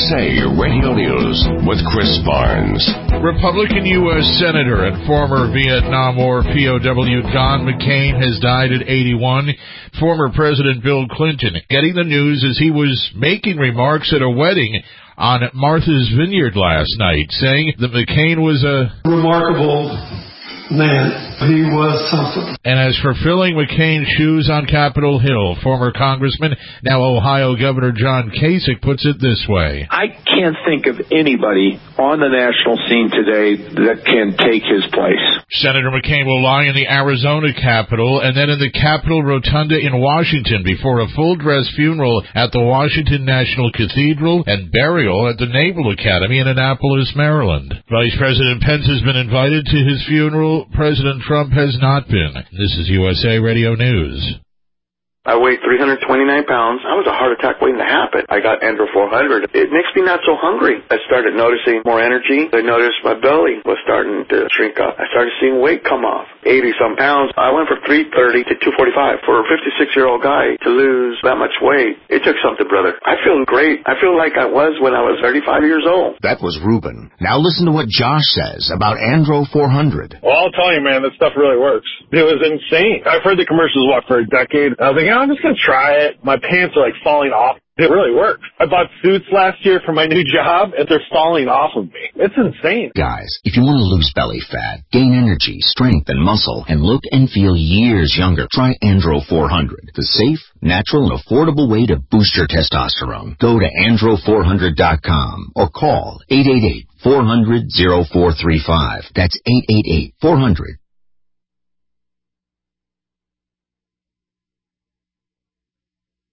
USA Radio News with Chris Barnes. Republican U.S. Senator and former Vietnam War POW John McCain has died at 81. Former President Bill Clinton getting the news as he was making remarks at a wedding on Martha's Vineyard last night, saying that McCain was a remarkable man. He was something. And as for filling McCain's shoes on Capitol Hill, former Congressman, now Ohio Governor John Kasich puts it this way. I can't think of anybody on the national scene today that can take his place. Senator McCain will lie in the Arizona Capitol and then in the Capitol Rotunda in Washington before a full-dress funeral at the Washington National Cathedral and burial at the Naval Academy in Annapolis, Maryland. Vice President Pence has been invited to his funeral. President Trump has not been. This is USA Radio News. I weighed 329 pounds. I was a heart attack waiting to happen. I got Andro 400. It makes me not so hungry. I started noticing more energy. I noticed my belly was starting to shrink up. I started seeing weight come off. 80-some pounds. I went from 330 to 245. For a 56-year-old guy to lose that much weight, it took something, brother. I feel great. I feel like I was when I was 35 years old. That was Ruben. Now listen to what Josh says about Andro 400. Well, I'll tell you, man, that stuff really works. It was insane. I've heard the commercials for a decade. I was like, I'm just going to try it. My pants are falling off. It really works. I bought suits last year for my new job, and they're falling off of me. It's insane. Guys, if you want to lose belly fat, gain energy, strength, and muscle, and look and feel years younger, try Andro 400, the safe, natural, and affordable way to boost your testosterone. Go to andro400.com or call 888-400-0435. That's 888-400-0435.